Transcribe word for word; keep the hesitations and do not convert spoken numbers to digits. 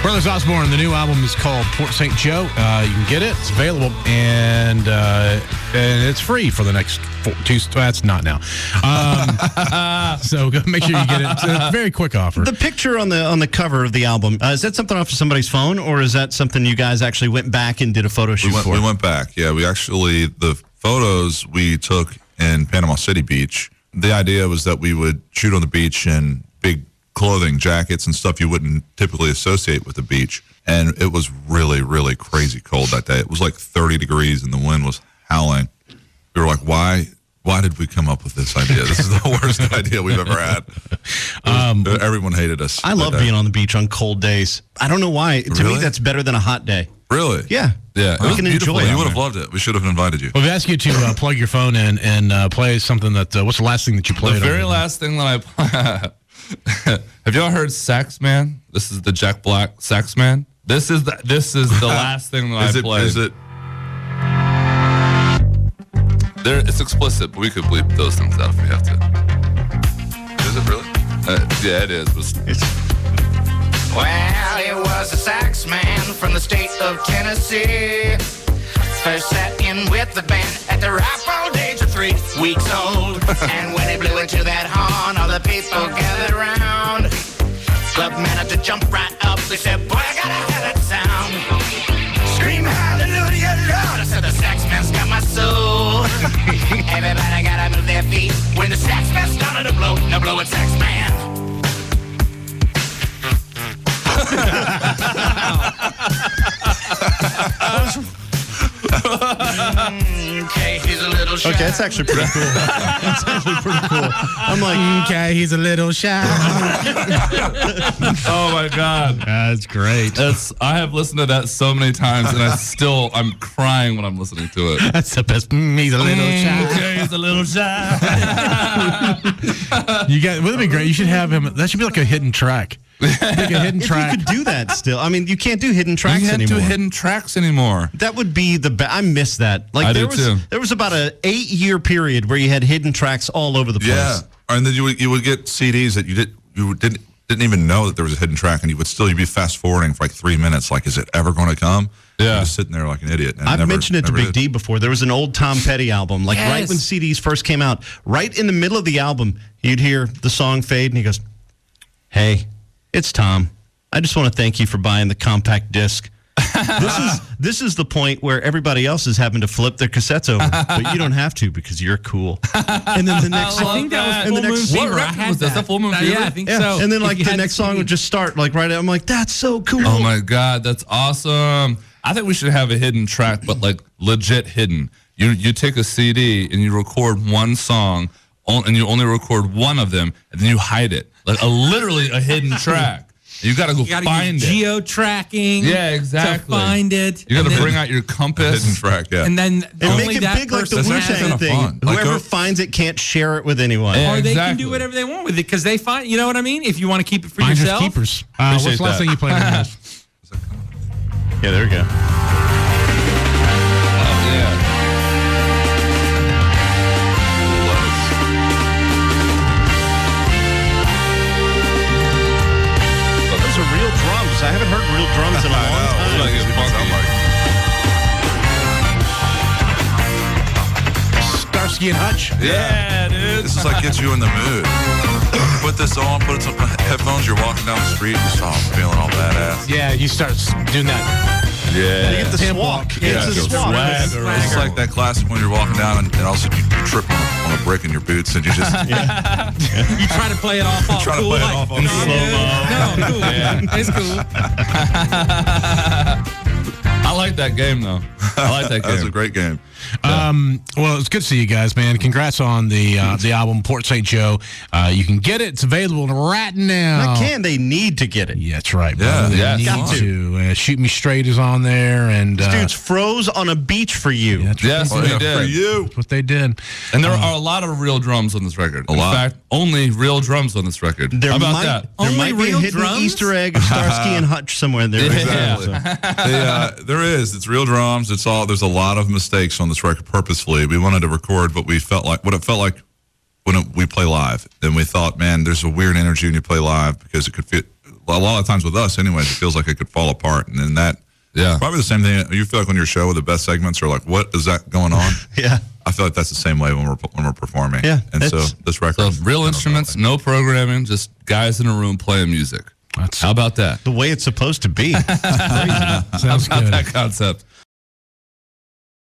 Brothers Osborne, the new album is called Port Saint Joe. Uh, you can get it. It's available, and uh, and it's free for the next four, two. That's not now. Um, so go, make sure you get it. It's a very quick offer. The picture on the on the cover of the album, uh, is that something off of somebody's phone, or is that something you guys actually went back and did a photo shoot we went, for? We went back. Yeah, we actually, the photos we took in Panama City Beach, the idea was that we would shoot on the beach in big clothing, jackets, and stuff you wouldn't typically associate with the beach. And it was really, really crazy cold that day. It was like thirty degrees and the wind was howling. We were like, why why did we come up with this idea? This is the worst idea we've ever had. Um, everyone hated us. I love being on the beach on cold days. I don't know why. To Really? me, that's better than a hot day. Really? Yeah. Yeah. It We was can beautiful. enjoy it You would out have loved it. We should have invited you. Well, we asked you to uh, plug your phone in and uh, play something that. Uh, what's the last thing that you played? The very on? last thing that I play. Have y'all heard Sax Man? This is the Jack Black Sax Man. This is the this is the last thing that Is I it, played. is it? There, it's explicit, but we could bleep those things out if we have to. Is it really? Uh, yeah, it is. It's, Well, it was a sax man from the state of Tennessee. First sat in with the band at the ripe old age of three weeks old. And when he blew into that horn, all the people gathered round. Club manager jumped right up. He said, boy, I gotta have that sound. Scream hallelujah, Lord. I said, the sax man's got my soul. Everybody gotta move their feet when the sax man started to blow. Now blow it, sax man. Okay, he's a little shy. Okay, that's actually pretty cool. That's actually pretty cool. I'm like, Okay, he's a little shy. oh my God, That's great. that's I have listened to that so many times, and I still I'm crying when I'm listening to it. That's the best. Mm, he's a little shy. Okay, he's a little shy. You got. Wouldn't it be great? You should have him. That should be like a hidden track. Like a hidden if track. you could do that still. I mean, you can't do hidden tracks You can't anymore. do hidden tracks anymore. That would be the best. I miss that. Like I there do was too. there was about a eight year period where you had hidden tracks all over the place. Yeah. And then you would, you would get C Ds that you did you didn't didn't even know that there was a hidden track, and you would still you'd be fast forwarding for like three minutes. Like, is it ever going to come? Yeah. You're just sitting there like an idiot. And I've never, mentioned it to never Big did. D before. There was an old Tom Petty album, like right Yes. when C Ds first came out. Right in the middle of the album, you'd hear the song fade, and he goes, "Hey, it's Tom. I just want to thank you for buying the compact disc. this is this is the point where everybody else is having to flip their cassettes over, but you don't have to because you're cool." And then the next I song, love think that was that. and the Full next Moon What Fever. I record had was this? that. A Full Moon Uh, Fever? Yeah, I think yeah. so. And then like If you the had next song C D. would just start like right. I'm like, that's so cool. Oh my God, that's awesome! I think we should have a hidden track, but like legit hidden. You you take a C D and you record one song, on- and you only record one of them, and then you hide it, like a literally a hidden track. You got to go You gotta find use it. geo tracking. Yeah, exactly. To find it. You got and to then- bring out your A compass. hidden track. Yeah. And then And only make it that big like the person Wu has That's Tang kinda thing. fun. Like, Whoever go- finds it can't share it with anyone. Yeah. Or they can Exactly. do whatever they want with it because they find, you know what I mean? If you want to keep it for Finders yourself. keepers. Uh, what's Appreciate the last that. thing you played on this? Yeah, there we go. Oh, yeah. Those are real drums. I haven't heard real drums in a I long know. time. What does it even sound like? Starsky and Hutch. Yeah, dude. This is like gets you in the mood. Put this on, put some headphones, you're walking down the street, just oh, feeling all badass. Yeah, you start s- doing that. Yeah. You get the Temp swalk. walk. Yeah, Yeah, it's a go swalk. swagger. It's like that classic when you're walking down and, and all of a sudden you, you trip on a, on a brick in your boots and you just You try to play it off all try to cool. play it like, off on no, slow-mo. dude. No, cool. It's cool. I like that game though. I like that That's a game. great game. Um, well, it's good to see you guys, man. Congrats on the uh, the album Port Saint Joe. Uh, you can get it. It's available right now. Not can, they need to get it. Yeah, that's right. Yeah, brother. They yes. need Got to. Uh, Shoot Me Straight is on there, and uh, Dudes froze on a beach for you. that's what Yes, they Oh, we yeah, did. for you. That's what they did. And there are a lot of real drums on this record. In lot. fact, only real drums on this record. There How about might, that? There Only might be a real hidden drums? Easter egg of Starsky and Hutch somewhere in there. Yeah. So- They, uh, there is. It's real drums. It's all. There's a lot of mistakes on this record purposefully. We wanted to record what we felt like, what it felt like when it, we play live. And we thought, man, there's a weird energy when you play live because it could fit a lot of times with us, anyways, it feels like it could fall apart, and then that. Yeah. Probably the same thing. You feel like on your show, the best segments are like, what is that going on? Yeah. I feel like that's the same way when we're when we're performing. Yeah, And so it's- this record. So real instruments, no programming, just guys in a room playing music. That's How about that? The way it's supposed to be. sounds How about good. that concept?